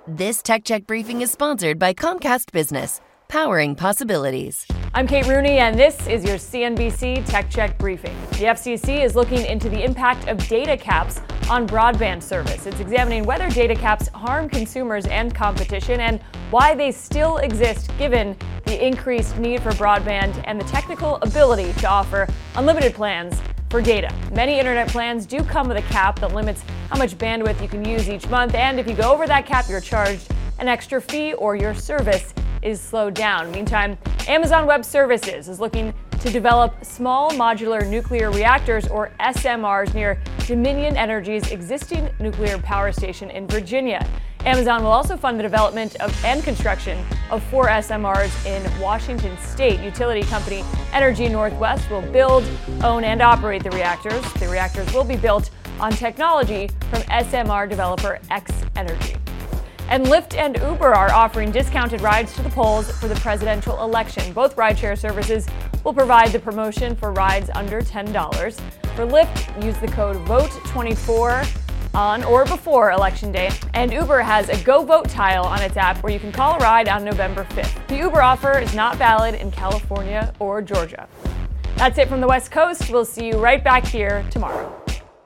This Tech Check briefing is sponsored by Comcast Business, powering possibilities. I'm Kate Rooney, and this is your CNBC Tech Check briefing. The FCC is looking into the impact of data caps on broadband service. It's examining whether data caps harm consumers and competition and why they still exist given the increased need for broadband and the technical ability to offer unlimited plans for data. Many internet plans do come with a cap that limits how much bandwidth you can use each month, and if you go over that cap, you're charged an extra fee or your service is slowed down. Meantime, Amazon Web Services is looking to develop small modular nuclear reactors, or SMRs, near Dominion Energy's existing nuclear power station in Virginia. Amazon will also fund the development and construction of 4 SMRs in Washington State. Utility company Energy Northwest will build, own, and operate the reactors. The reactors will be built on technology from SMR developer X Energy. And Lyft and Uber are offering discounted rides to the polls for the presidential election. Both rideshare services will provide the promotion for rides under $10. For Lyft, use the code VOTE24 on or before Election Day. And Uber has a Go Vote tile on its app where you can call a ride on November 5th. The Uber offer is not valid in California or Georgia. That's it from the West Coast. We'll see you right back here tomorrow.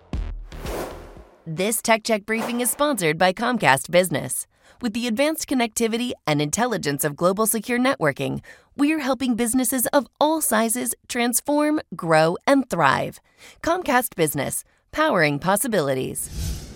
This Tech Check briefing is sponsored by Comcast Business. With the advanced connectivity and intelligence of global secure networking, we're helping businesses of all sizes transform, grow, and thrive. Comcast Business, powering possibilities.